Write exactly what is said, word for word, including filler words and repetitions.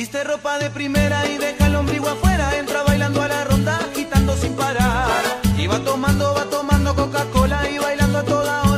Viste ropa de primera y deja el ombligo afuera. Entra bailando a la ronda, agitando sin parar. Y va tomando, va tomando Coca-Cola y bailando a toda hora.